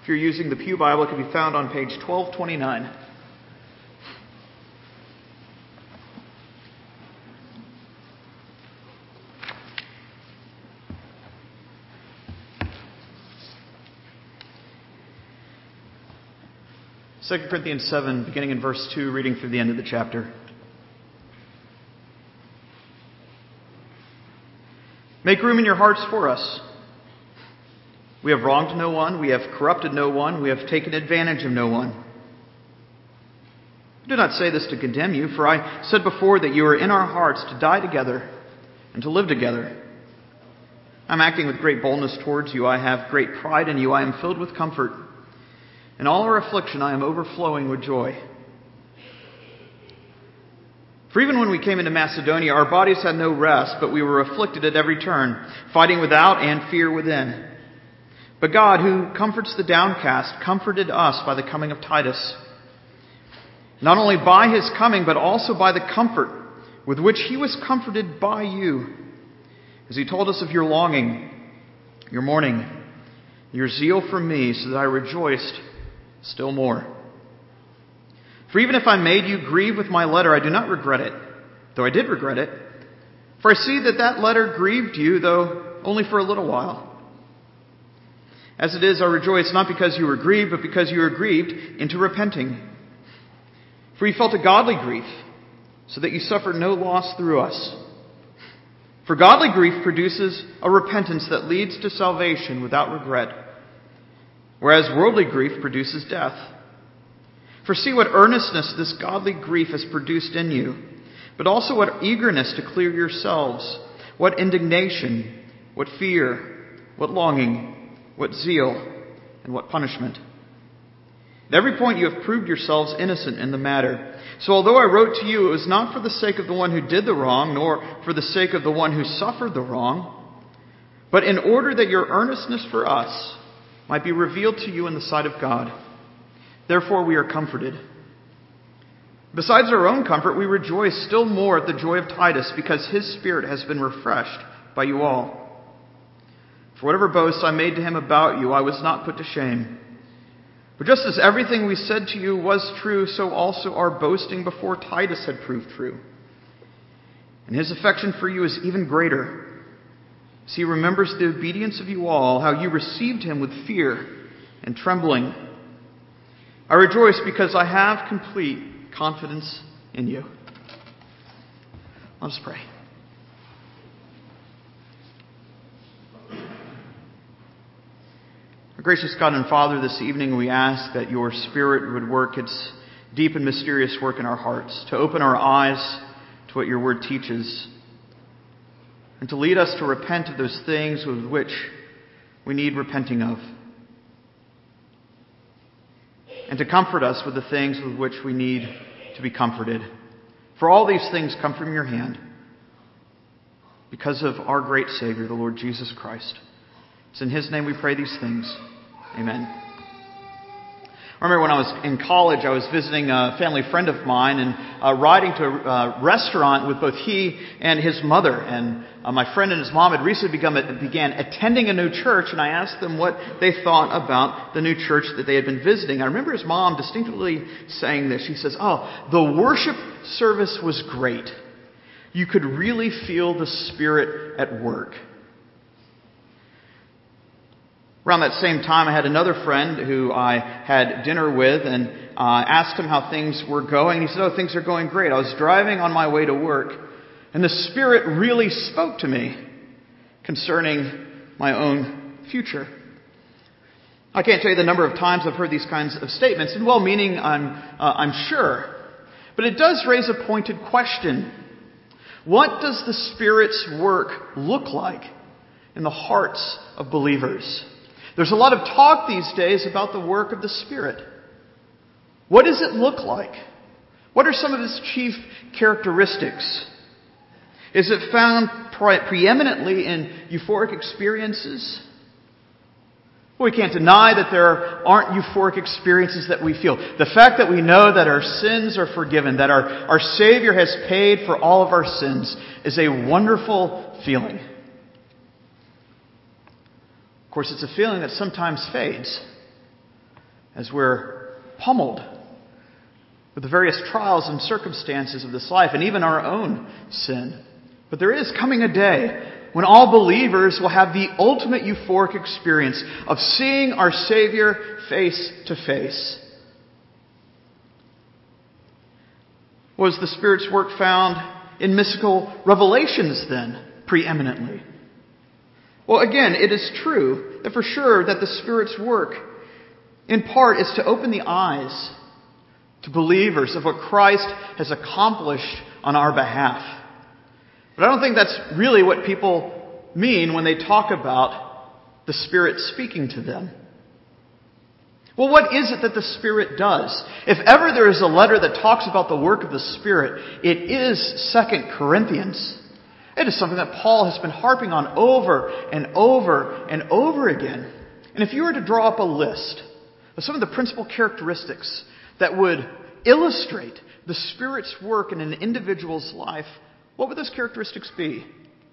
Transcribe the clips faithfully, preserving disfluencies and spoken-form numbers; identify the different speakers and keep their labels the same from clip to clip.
Speaker 1: If you're using the Pew Bible, it can be found on page twelve twenty-nine. Second Corinthians seven, beginning in verse two, reading through the end of the chapter. Make room in your hearts for us. We have wronged no one, we have corrupted no one, we have taken advantage of no one. I do not say this to condemn you, for I said before that you are in our hearts to die together and to live together. I am acting with great boldness towards you. I have great pride in you. I am filled with comfort. In all our affliction I am overflowing with joy. For even when we came into Macedonia, our bodies had no rest, but we were afflicted at every turn, fighting without and fear within. But God, who comforts the downcast, comforted us by the coming of Titus. Not only by his coming, but also by the comfort with which he was comforted by you, as he told us of your longing, your mourning, your zeal for me, so that I rejoiced still more. For even if I made you grieve with my letter, I do not regret it, though I did regret it. For I see that that letter grieved you, though only for a little while. As it is, I rejoice not because you were grieved, but because you were grieved into repenting. For you felt a godly grief, so that you suffered no loss through us. For godly grief produces a repentance that leads to salvation without regret, whereas worldly grief produces death. For see what earnestness this godly grief has produced in you, but also what eagerness to clear yourselves, what indignation, what fear, what longing, what zeal, and what punishment. At every point you have proved yourselves innocent in the matter. So although I wrote to you, it was not for the sake of the one who did the wrong, nor for the sake of the one who suffered the wrong, but in order that your earnestness for us might be revealed to you in the sight of God. Therefore we are comforted. Besides our own comfort, we rejoice still more at the joy of Titus, because his spirit has been refreshed by you all. For whatever boast I made to him about you, I was not put to shame. But just as everything we said to you was true, so also our boasting before Titus had proved true. And his affection for you is even greater, as he remembers the obedience of you all, how you received him with fear and trembling. I rejoice because I have complete confidence in you. Let us pray. Our gracious God and Father, this evening we ask that your Spirit would work its deep and mysterious work in our hearts, to open our eyes to what your word teaches, and to lead us to repent of those things with which we need repenting of, and to comfort us with the things with which we need to be comforted. For all these things come from your hand, because of our great Savior, the Lord Jesus Christ. It's in his name we pray these things. Amen. I remember when I was in college, I was visiting a family friend of mine and uh, riding to a uh, restaurant with both he and his mother. And uh, my friend and his mom had recently begun, began attending a new church, and I asked them what they thought about the new church that they had been visiting. I remember his mom distinctly saying this. She says, "Oh, the worship service was great. You could really feel the Spirit at work." Around that same time, I had another friend who I had dinner with and uh, asked him how things were going. He said, "Oh, things are going great. I was driving on my way to work, and the Spirit really spoke to me concerning my own future." I can't tell you the number of times I've heard these kinds of statements, and well-meaning, I'm, uh, I'm sure. But it does raise a pointed question. What does the Spirit's work look like in the hearts of believers? There's a lot of talk these days about the work of the Spirit. What does it look like? What are some of its chief characteristics? Is it found pre- preeminently in euphoric experiences? Well, we can't deny that there aren't euphoric experiences that we feel. The fact that we know that our sins are forgiven, that our, our Savior has paid for all of our sins, is a wonderful feeling. Of course, it's a feeling that sometimes fades. as we're pummeled with the various trials and circumstances of this life and even our own sin. But there is coming a day when all believers will have the ultimate euphoric experience of seeing our Savior face to face. Was the Spirit's work found in mystical revelations then, preeminently? Well, again, it is true that for sure that the Spirit's work, in part, is to open the eyes to believers of what Christ has accomplished on our behalf. But I don't think that's really what people mean when they talk about the Spirit speaking to them. Well, what is it that the Spirit does? If ever there is a letter that talks about the work of the Spirit, it is Second Corinthians. It is something that Paul has been harping on over and over and over again. And if you were to draw up a list of some of the principal characteristics that would illustrate the Spirit's work in an individual's life, what would those characteristics be?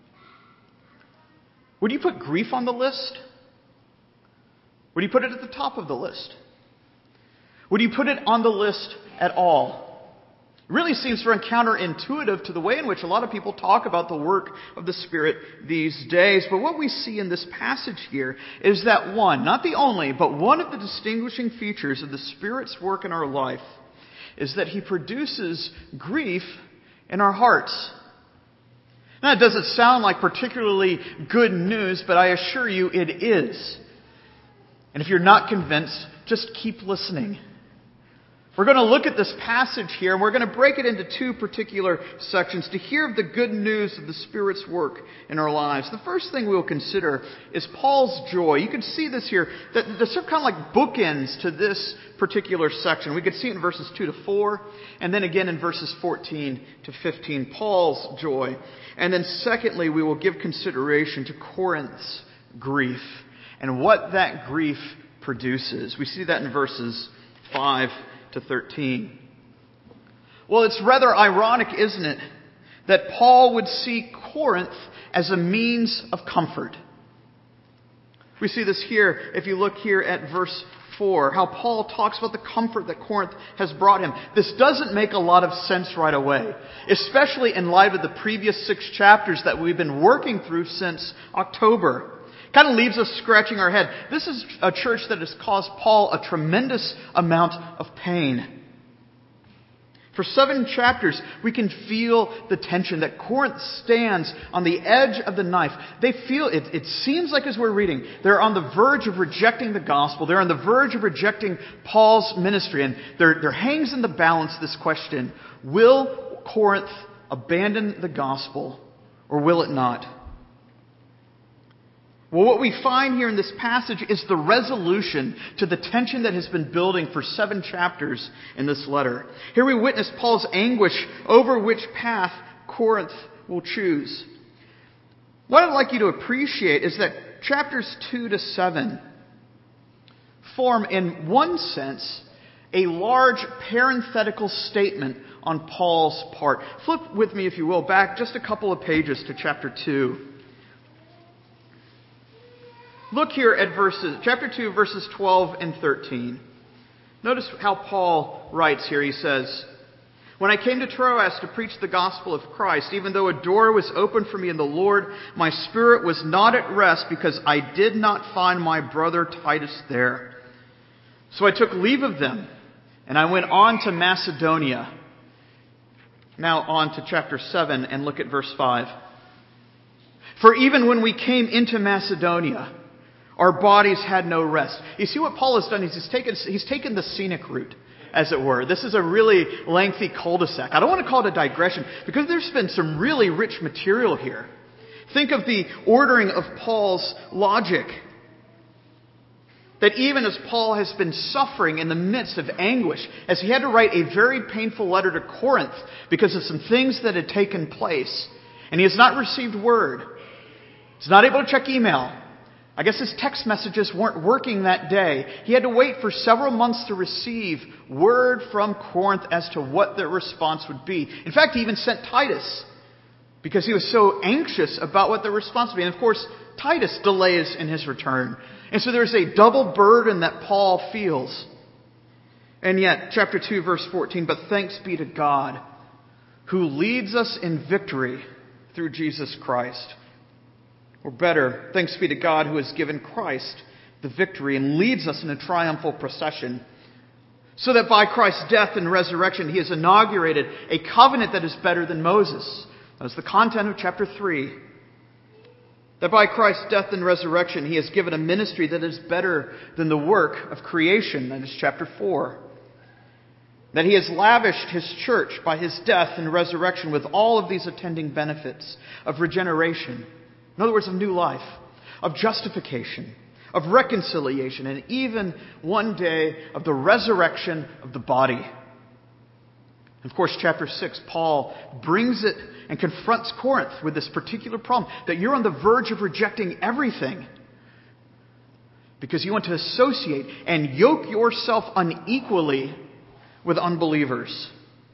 Speaker 1: Would you put grief on the list? Would you put it at the top of the list? Would you put it on the list at all? It really seems very counterintuitive to the way in which a lot of people talk about the work of the Spirit these days. But what we see in this passage here is that one, not the only, but one of the distinguishing features of the Spirit's work in our life is that He produces grief in our hearts. Now, it doesn't sound like particularly good news, but I assure you it is. And if you're not convinced, just keep listening. We're going to look at this passage here, and we're going to break it into two particular sections to hear of the good news of the Spirit's work in our lives. The first thing we'll consider is Paul's joy. You can see this here, that there's some kind of like bookends to this particular section. We could see it in verses two to four, and then again in verses fourteen to fifteen, Paul's joy. And then secondly, we will give consideration to Corinth's grief and what that grief produces. We see that in verses five to thirteen. Well, it's rather ironic, isn't it, that Paul would see Corinth as a means of comfort. We see this here, if you look here at verse four, how Paul talks about the comfort that Corinth has brought him. This doesn't make a lot of sense right away, especially in light of the previous six chapters that we've been working through since October. Kind of leaves us scratching our head. This is a church that has caused Paul a tremendous amount of pain. For seven chapters, we can feel the tension that Corinth stands on the edge of the knife. They feel, it, it seems like as we're reading, they're on the verge of rejecting the gospel. They're on the verge of rejecting Paul's ministry. And there, there hangs in the balance this question: will Corinth abandon the gospel, or will it not? Well, what we find here in this passage is the resolution to the tension that has been building for seven chapters in this letter. Here we witness Paul's anguish over which path Corinth will choose. What I'd like you to appreciate is that chapters two to seven form, in one sense, a large parenthetical statement on Paul's part. Flip with me, if you will, back just a couple of pages to chapter two. Look here at verses, chapter two, verses twelve and thirteen. Notice how Paul writes here. He says, "When I came to Troas to preach the gospel of Christ, even though a door was open for me in the Lord, my spirit was not at rest because I did not find my brother Titus there. So I took leave of them, and I went on to Macedonia." Now on to chapter seven and look at verse five. "For even when we came into Macedonia, our bodies had no rest." You see what Paul has done is he's taken, he's taken the scenic route, as it were. This is a really lengthy cul-de-sac. I don't want to call it a digression because there's been some really rich material here. Think of the ordering of Paul's logic. That even as Paul has been suffering in the midst of anguish, as he had to write a very painful letter to Corinth because of some things that had taken place, and he has not received word. He's not able to check email. I guess his text messages weren't working that day. He had to wait for several months to receive word from Corinth as to what their response would be. In fact, he even sent Titus because he was so anxious about what their response would be. And of course, Titus delays in his return. And so there's a double burden that Paul feels. And yet, chapter two, verse fourteen, but thanks be to God who leads us in victory through Jesus Christ. Or better, thanks be to God who has given Christ the victory and leads us in a triumphal procession, so that by Christ's death and resurrection he has inaugurated a covenant that is better than Moses. That was the content of chapter three. That by Christ's death and resurrection he has given a ministry that is better than the work of creation. That is chapter four. That he has lavished his church by his death and resurrection with all of these attending benefits of regeneration. In other words, of new life, of justification, of reconciliation, and even one day of the resurrection of the body. Of course, chapter six, Paul brings it and confronts Corinth with this particular problem, that you're on the verge of rejecting everything because you want to associate and yoke yourself unequally with unbelievers.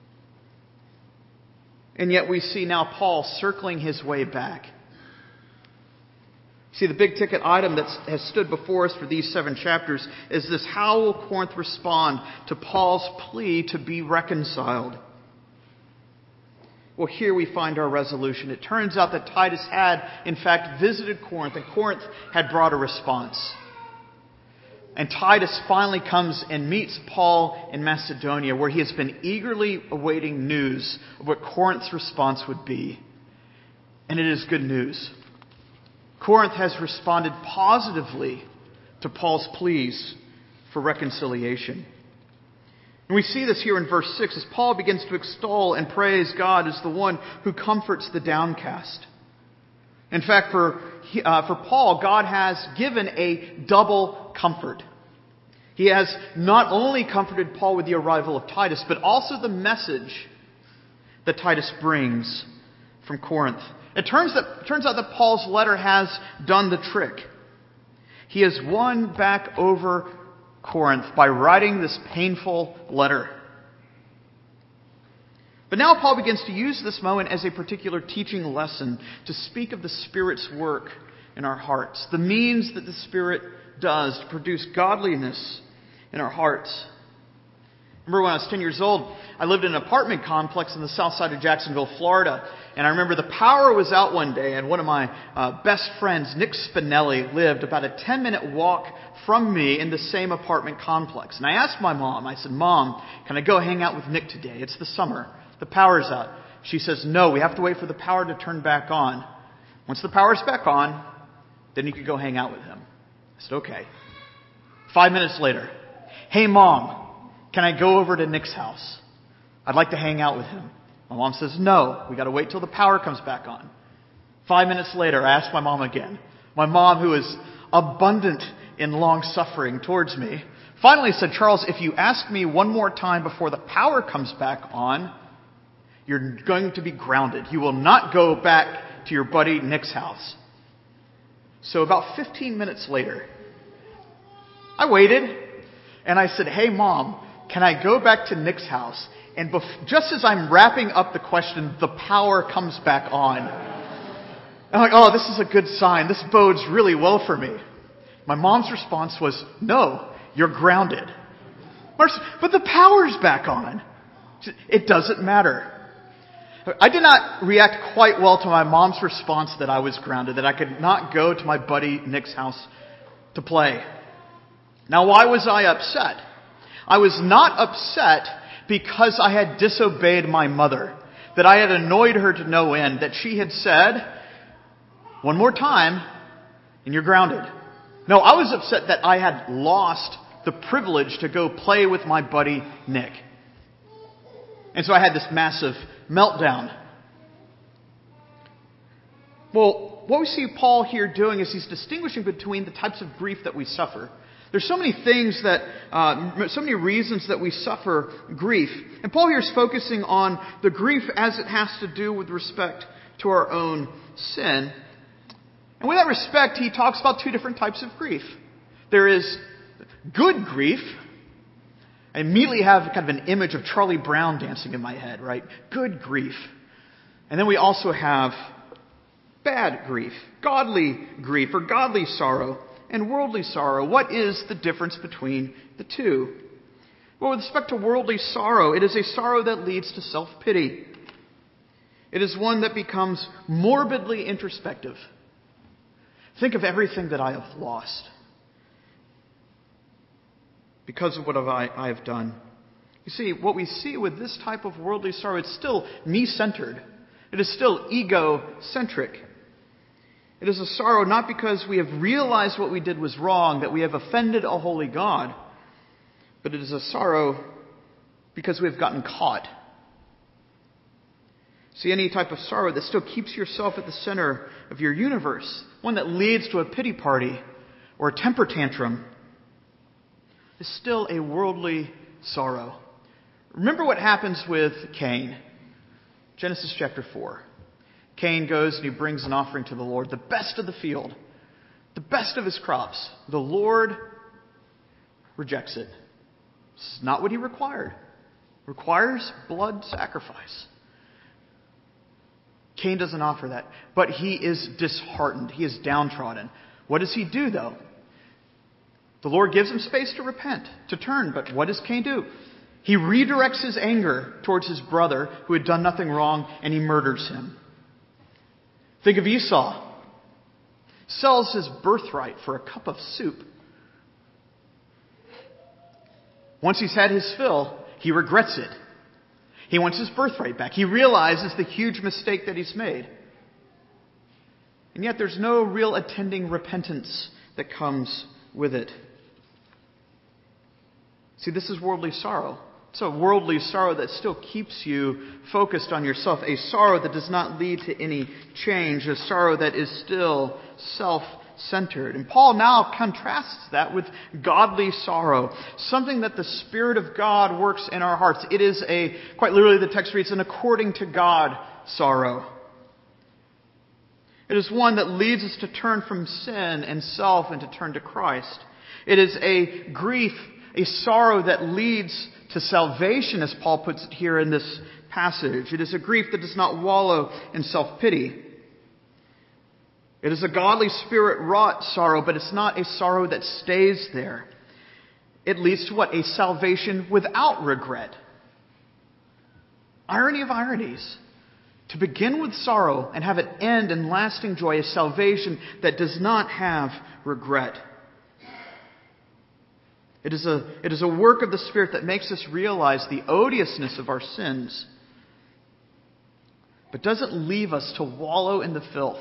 Speaker 1: And yet we see now Paul circling his way back. See, the big ticket item that has stood before us for these seven chapters is this: how will Corinth respond to Paul's plea to be reconciled? Well, here we find our resolution. It turns out that Titus had, in fact, visited Corinth, and Corinth had brought a response. And Titus finally comes and meets Paul in Macedonia, where he has been eagerly awaiting news of what Corinth's response would be. And it is good news. Corinth has responded positively to Paul's pleas for reconciliation. And we see this here in verse six as Paul begins to extol and praise God as the one who comforts the downcast. In fact, for, uh, for Paul, God has given a double comfort. He has not only comforted Paul with the arrival of Titus, but also the message that Titus brings from Corinth. It turns, that, turns out that Paul's letter has done the trick. He has won back over Corinth by writing this painful letter. But now Paul begins to use this moment as a particular teaching lesson to speak of the Spirit's work in our hearts, the means that the Spirit does to produce godliness in our hearts. Remember when I was ten years old, I lived in an apartment complex in the south side of Jacksonville, Florida. And I remember the power was out one day, and one of my uh, best friends, Nick Spinelli, lived about a ten-minute walk from me in the same apartment complex. And I asked my mom, I said, "Mom, can I go hang out with Nick today? It's the summer. The power's out." She says, "No, we have to wait for the power to turn back on. Once the power's back on, then you can go hang out with him." I said, "Okay." Five minutes later, "Hey, Mom, can I go over to Nick's house? I'd like to hang out with him." My mom says, "No, we got to wait till the power comes back on." Five minutes later, I asked my mom again. My mom, who is abundant in long suffering towards me, finally said, "Charles, if you ask me one more time before the power comes back on, you're going to be grounded. You will not go back to your buddy Nick's house." So about fifteen minutes later, I waited and I said, "Hey, Mom, can I go back to Nick's house?" And bef- just as I'm wrapping up the question, the power comes back on. I'm like, "Oh, this is a good sign. This bodes really well for me." My mom's response was, "No, you're grounded." "But the power's back on." "It doesn't matter." I did not react quite well to my mom's response that I was grounded, that I could not go to my buddy Nick's house to play. Now, why was I upset? I was not upset because I had disobeyed my mother, that I had annoyed her to no end, that she had said, "One more time, and you're grounded." No, I was upset that I had lost the privilege to go play with my buddy Nick. And so I had this massive meltdown. Well, what we see Paul here doing is he's distinguishing between the types of grief that we suffer. There's so many things that, uh, so many reasons that we suffer grief. And Paul here is focusing on the grief as it has to do with respect to our own sin. And with that respect, he talks about two different types of grief. There is good grief. I immediately have kind of an image of Charlie Brown dancing in my head, right? Good grief. And then we also have bad grief, godly grief, or godly sorrow, and worldly sorrow. What is the difference between the two? Well, with respect to worldly sorrow, it is a sorrow that leads to self-pity. It is one that becomes morbidly introspective. Think of everything that I have lost because of what I, I have done. You see, what we see with this type of worldly sorrow, it's still me-centered. It is still ego-centric. It is a sorrow not because we have realized what we did was wrong, that we have offended a holy God, but it is a sorrow because we have gotten caught. See, any type of sorrow that still keeps yourself at the center of your universe, one that leads to a pity party or a temper tantrum, is still a worldly sorrow. Remember what happens with Cain. Genesis chapter four. Cain goes and he brings an offering to the Lord, the best of the field, the best of his crops. The Lord rejects it. This is not what he required. It requires blood sacrifice. Cain doesn't offer that, but he is disheartened. He is downtrodden. What does he do, though? The Lord gives him space to repent, to turn, but what does Cain do? He redirects his anger towards his brother who had done nothing wrong, and he murders him. Think of Esau. Sells his birthright for a cup of soup. Once he's had his fill, he regrets it. He wants his birthright back. He realizes the huge mistake that he's made. And yet there's no real attending repentance that comes with it. See, this is worldly sorrow. It's a worldly sorrow that still keeps you focused on yourself. A sorrow that does not lead to any change. A sorrow that is still self-centered. And Paul now contrasts that with godly sorrow. Something that the Spirit of God works in our hearts. It is a, quite literally the text reads, an according to God sorrow. It is one that leads us to turn from sin and self and to turn to Christ. It is a grief, a sorrow that leads to salvation, as Paul puts it here in this passage. It is a grief that does not wallow in self-pity. It is a godly spirit-wrought sorrow, but it's not a sorrow that stays there. It leads to what? A salvation without regret. Irony of ironies. To begin with sorrow and have it end in lasting joy, a salvation that does not have regret. It is a, it is a work of the Spirit that makes us realize the odiousness of our sins, but doesn't leave us to wallow in the filth.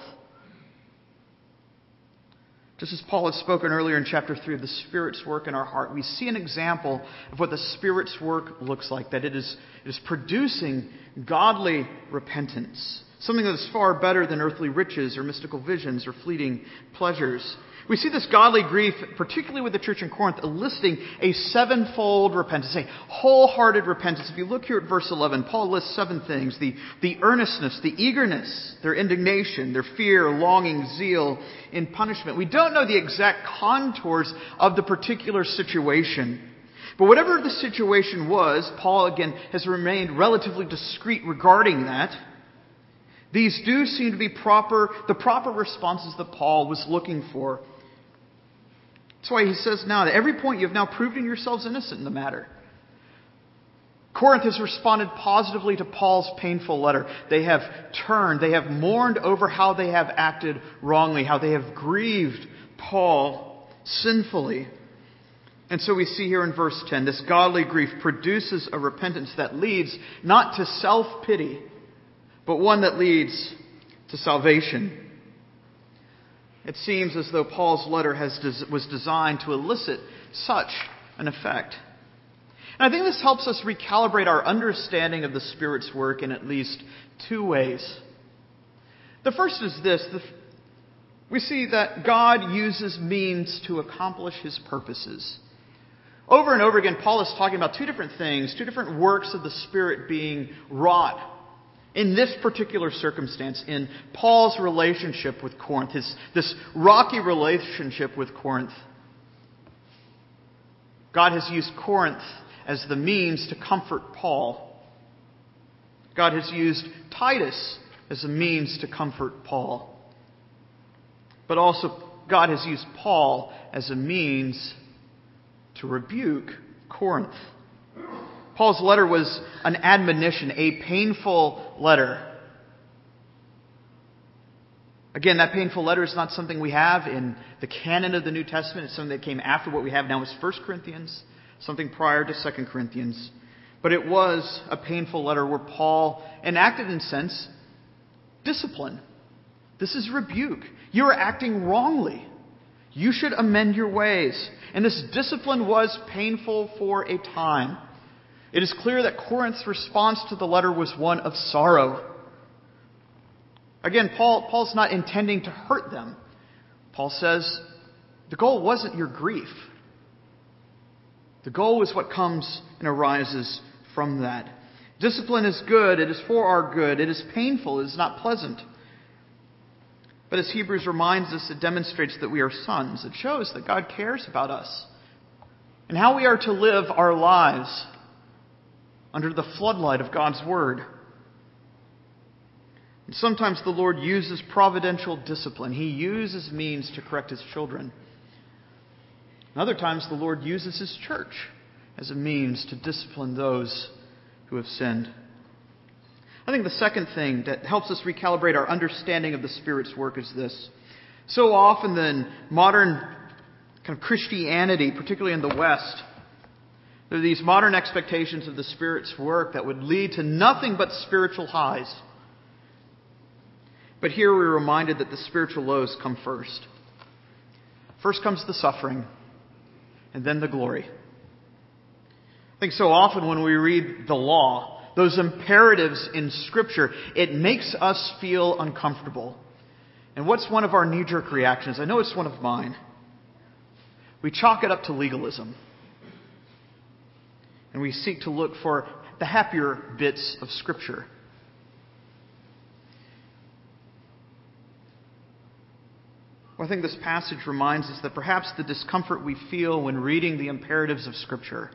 Speaker 1: Just as Paul had spoken earlier in chapter three of the Spirit's work in our heart, we see an example of what the Spirit's work looks like, that it is, it is producing godly repentance, something that is far better than earthly riches or mystical visions or fleeting pleasures. We see this godly grief, particularly with the church in Corinth, eliciting a sevenfold repentance, a wholehearted repentance. If you look here at verse eleven, Paul lists seven things: the, the earnestness, the eagerness, their indignation, their fear, longing, zeal in punishment. We don't know the exact contours of the particular situation. But whatever the situation was, Paul again has remained relatively discreet regarding that. These do seem to be proper, the proper responses that Paul was looking for. That's why he says now, at every point you have now proven yourselves innocent in the matter. Corinth has responded positively to Paul's painful letter. They have turned, they have mourned over how they have acted wrongly, how they have grieved Paul sinfully. And so we see here in verse ten, this godly grief produces a repentance that leads not to self-pity, but one that leads to salvation. It seems as though Paul's letter has was designed to elicit such an effect. And I think this helps us recalibrate our understanding of the Spirit's work in at least two ways. The first is this. The, we see that God uses means to accomplish His purposes. Over and over again, Paul is talking about two different things, two different works of the Spirit being wrought in this particular circumstance, in Paul's relationship with Corinth, his, this rocky relationship with Corinth. God has used Corinth as the means to comfort Paul. God has used Titus as a means to comfort Paul. But also, God has used Paul as a means to rebuke Corinth. Paul's letter was an admonition, a painful letter. Again, that painful letter is not something we have in the canon of the New Testament. It's something that came after what we have now is First Corinthians, something prior to Second Corinthians. But it was a painful letter where Paul enacted, in a sense, discipline. This is rebuke. You are acting wrongly. You should amend your ways. And this discipline was painful for a time. It is clear that Corinth's response to the letter was one of sorrow. Again, Paul, Paul's not intending to hurt them. Paul says the goal wasn't your grief. The goal is what comes and arises from that. Discipline is good. It is for our good. It is painful. It is not pleasant. But as Hebrews reminds us, it demonstrates that we are sons. It shows that God cares about us and how we are to live our lives under the floodlight of God's Word. And sometimes the Lord uses providential discipline. He uses means to correct His children. And other times the Lord uses His church as a means to discipline those who have sinned. I think the second thing that helps us recalibrate our understanding of the Spirit's work is this. So often in modern kind of Christianity, particularly in the West, there are these modern expectations of the Spirit's work that would lead to nothing but spiritual highs. But here we're reminded that the spiritual lows come first. First comes the suffering, and then the glory. I think so often when we read the law, those imperatives in Scripture, it makes us feel uncomfortable. And what's one of our knee-jerk reactions? I know it's one of mine. We chalk it up to legalism. And we seek to look for the happier bits of Scripture. Well, I think this passage reminds us that perhaps the discomfort we feel when reading the imperatives of Scripture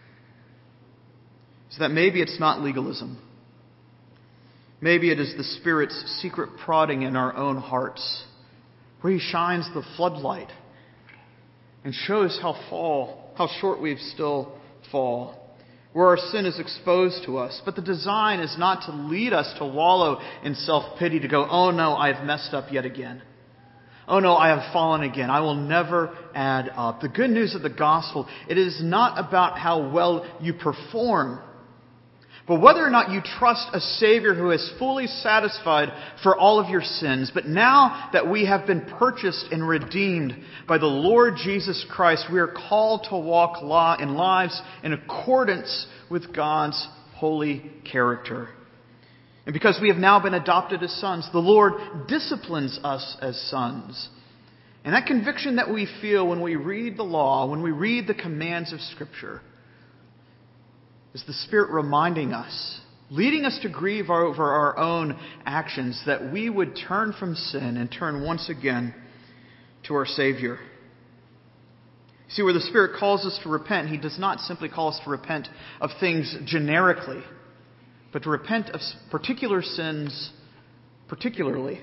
Speaker 1: is that maybe it's not legalism. Maybe it is the Spirit's secret prodding in our own hearts, where He shines the floodlight and shows how fall, how short we still fall, where our sin is exposed to us. But the design is not to lead us to wallow in self-pity, to go, oh no, I have messed up yet again. Oh no, I have fallen again. I will never add up. The good news of the gospel, it is not about how well you perform, but whether or not you trust a Savior who has fully satisfied for all of your sins. But now that we have been purchased and redeemed by the Lord Jesus Christ, we are called to walk law in lives in accordance with God's holy character. And because we have now been adopted as sons, the Lord disciplines us as sons. And that conviction that we feel when we read the law, when we read the commands of Scripture, is the Spirit reminding us, leading us to grieve over our own actions, that we would turn from sin and turn once again to our Savior. See, where the Spirit calls us to repent, He does not simply call us to repent of things generically, but to repent of particular sins particularly.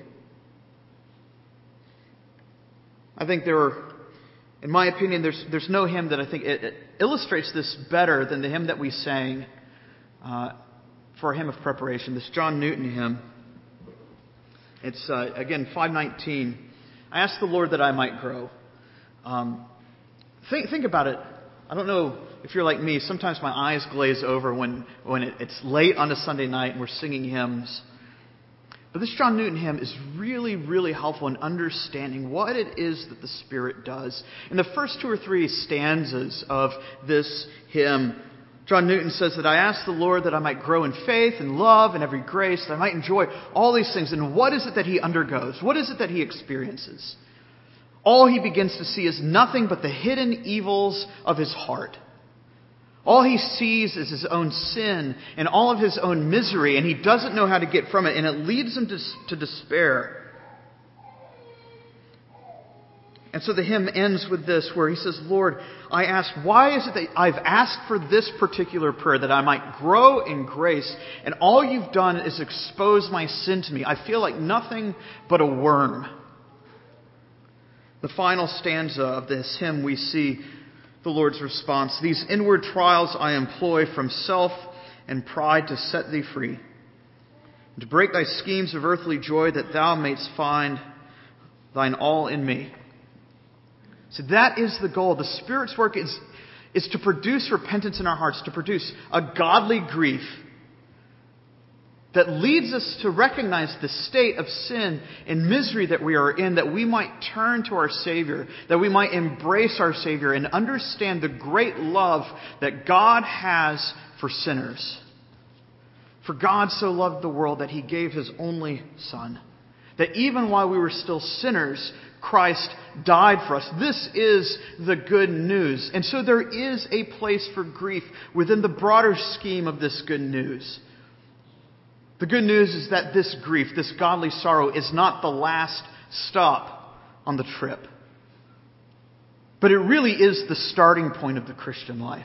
Speaker 1: I think there are, in my opinion, there's there's no hymn that I think it, it illustrates this better than the hymn that we sang uh, for our hymn of preparation, this John Newton hymn. It's, uh, again, five nineteen. I asked the Lord that I might grow. Um, think, think about it. I don't know if you're like me. Sometimes my eyes glaze over when, when it, it's late on a Sunday night and we're singing hymns. But this John Newton hymn is really, really helpful in understanding what it is that the Spirit does. In the first two or three stanzas of this hymn, John Newton says that I asked the Lord that I might grow in faith and love and every grace, that I might enjoy all these things. And what is it that he undergoes? What is it that he experiences? All he begins to see is nothing but the hidden evils of his heart. All he sees is his own sin and all of his own misery, and he doesn't know how to get from it, and it leads him to, to despair. And so the hymn ends with this, where he says, Lord, I ask, why is it that I've asked for this particular prayer, that I might grow in grace, and all you've done is expose my sin to me. I feel like nothing but a worm. The final stanza of this hymn we see the Lord's response. These inward trials I employ from self and pride to set thee free, and to break thy schemes of earthly joy, that thou mayst find thine all in me. So that is the goal. The Spirit's work is, is to produce repentance in our hearts, to produce a godly grief that leads us to recognize the state of sin and misery that we are in, that we might turn to our Savior, that we might embrace our Savior and understand the great love that God has for sinners. For God so loved the world that He gave His only Son, that even while we were still sinners, Christ died for us. This is the good news. And so there is a place for grief within the broader scheme of this good news. The good news is that this grief, this godly sorrow, is not the last stop on the trip. But it really is the starting point of the Christian life.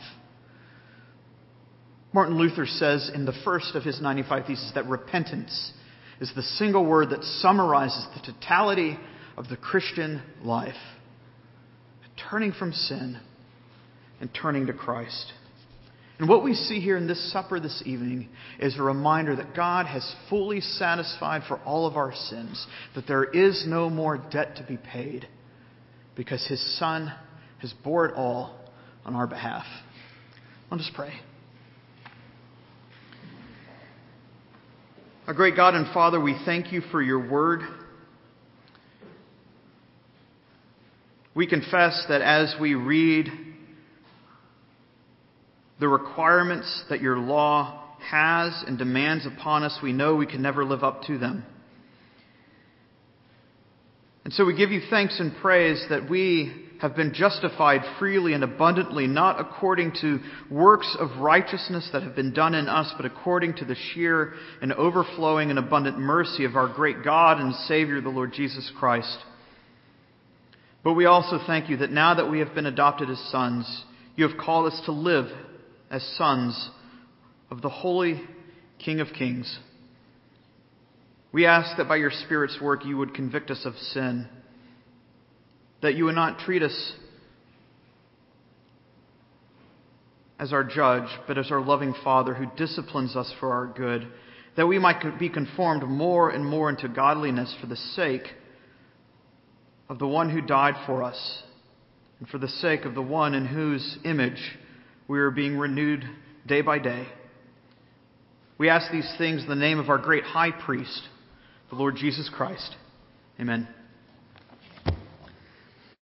Speaker 1: Martin Luther says in the first of his ninety-five Theses that repentance is the single word that summarizes the totality of the Christian life. Turning from sin and turning to Christ. And what we see here in this supper this evening is a reminder that God has fully satisfied for all of our sins, that there is no more debt to be paid, because His Son has bore it all on our behalf. Let us pray. Our great God and Father, we thank You for Your word. We confess that as we read the requirements that Your law has and demands upon us, we know we can never live up to them. And so we give You thanks and praise that we have been justified freely and abundantly, not according to works of righteousness that have been done in us, but according to the sheer and overflowing and abundant mercy of our great God and Savior, the Lord Jesus Christ. But we also thank You that now that we have been adopted as sons, You have called us to live as sons of the Holy King of Kings. We ask that by Your Spirit's work You would convict us of sin, that You would not treat us as our judge, but as our loving Father who disciplines us for our good, that we might be conformed more and more into godliness for the sake of the one who died for us, and for the sake of the one in whose image we are being renewed day by day. We ask these things in the name of our great high priest, the Lord Jesus Christ. Amen.